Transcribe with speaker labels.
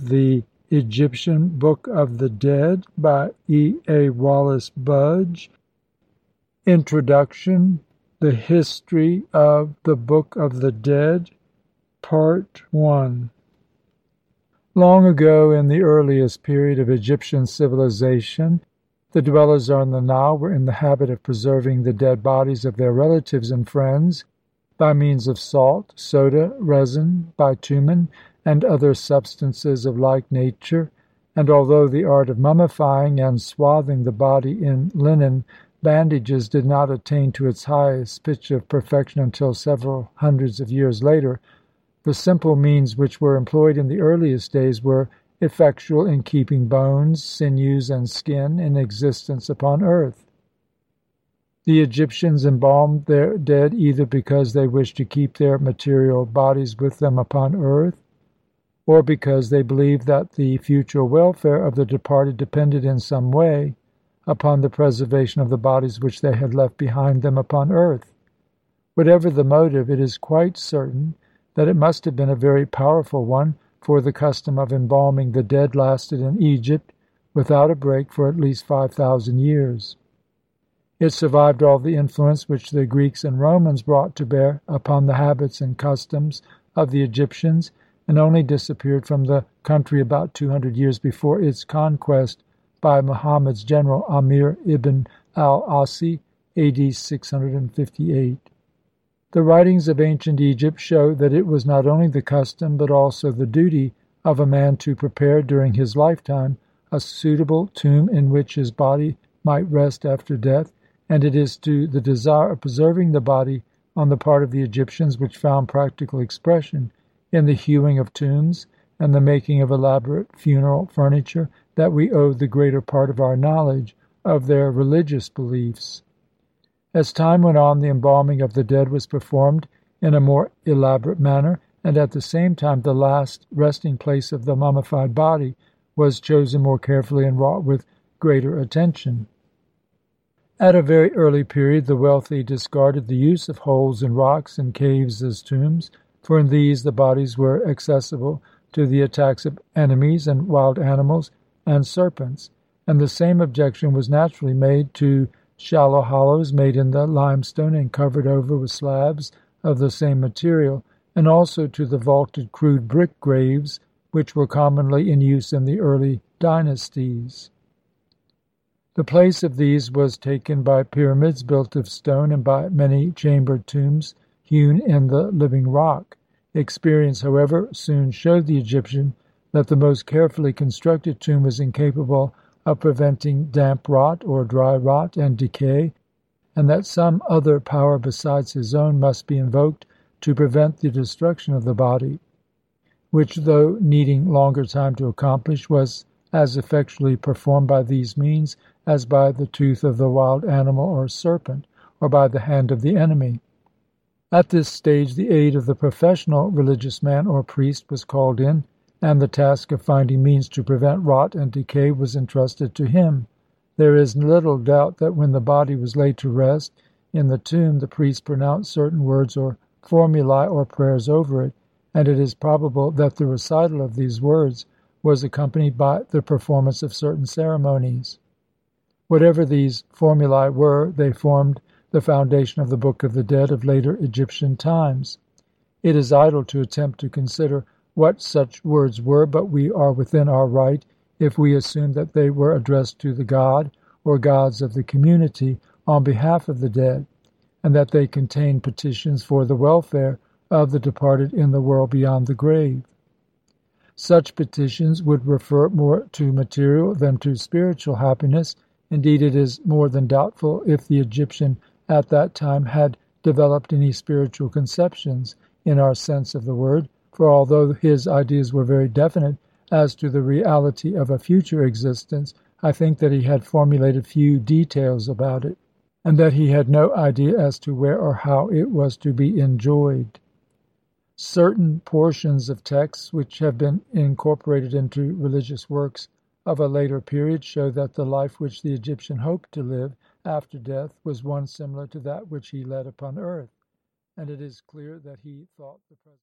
Speaker 1: The Egyptian Book of the Dead by E. A. Wallace Budge. Introduction. The History of the Book of the Dead, Part 1. Long ago, in the earliest period of Egyptian civilization, the dwellers on the Nile were in the habit of preserving the dead bodies of their relatives and friends by means of salt, soda, resin, bitumen, and other substances of like nature, and although the art of mummifying and swathing the body in linen bandages did not attain to its highest pitch of perfection until several hundreds of years later, the simple means which were employed in the earliest days were effectual in keeping bones, sinews, and skin in existence upon earth. The Egyptians embalmed their dead either because they wished to keep their material bodies with them upon earth, or because they believed that the future welfare of the departed depended in some way upon the preservation of the bodies which they had left behind them upon earth. Whatever the motive, it is quite certain that it must have been a very powerful one, for the custom of embalming the dead lasted in Egypt without a break for at least 5,000 years. It survived all the influence which the Greeks and Romans brought to bear upon the habits and customs of the Egyptians, and only disappeared from the country about 200 years before its conquest by Muhammad's general Amir ibn al-Asi, A.D. 658. The writings of ancient Egypt show that it was not only the custom but also the duty of a man to prepare during his lifetime a suitable tomb in which his body might rest after death, and it is to the desire of preserving the body on the part of the Egyptians which found practical expression in the hewing of tombs and the making of elaborate funeral furniture that we owe the greater part of our knowledge of their religious beliefs. As time went on, the embalming of the dead was performed in a more elaborate manner, and at the same time the last resting place of the mummified body was chosen more carefully and wrought with greater attention. At a very early period, the wealthy discarded the use of holes in rocks and caves as tombs, for in these the bodies were accessible to the attacks of enemies and wild animals and serpents, and the same objection was naturally made to shallow hollows made in the limestone and covered over with slabs of the same material, and also to the vaulted crude brick graves which were commonly in use in the early dynasties. The place of these was taken by pyramids built of stone and by many chambered tombs hewn in the living rock. Experience, however, soon showed the Egyptian that the most carefully constructed tomb was incapable of preventing damp rot or dry rot and decay, and that some other power besides his own must be invoked to prevent the destruction of the body, which, though needing longer time to accomplish, was as effectually performed by these means as by the tooth of the wild animal or serpent, or by the hand of the enemy. At this stage the aid of the professional religious man or priest was called in, and the task of finding means to prevent rot and decay was entrusted to him. There is little doubt that when the body was laid to rest in the tomb, the priest pronounced certain words or formulae or prayers over it, and it is probable that the recital of these words was accompanied by the performance of certain ceremonies. Whatever these formulae were, they formed the foundation of the Book of the Dead of later Egyptian times. It is idle to attempt to consider what such words were, but we are within our right if we assume that they were addressed to the god or gods of the community on behalf of the dead, and that they contained petitions for the welfare of the departed in the world beyond the grave. Such petitions would refer more to material than to spiritual happiness. Indeed, it is more than doubtful if the Egyptian at that time had developed any spiritual conceptions in our sense of the word, for although his ideas were very definite as to the reality of a future existence, I think that he had formulated few details about it, and that he had no idea as to where or how it was to be enjoyed. Certain portions of texts which have been incorporated into religious works of a later period show that the life which the Egyptian hoped to live after death was one similar to that which he led upon earth, and it is clear that he thought the present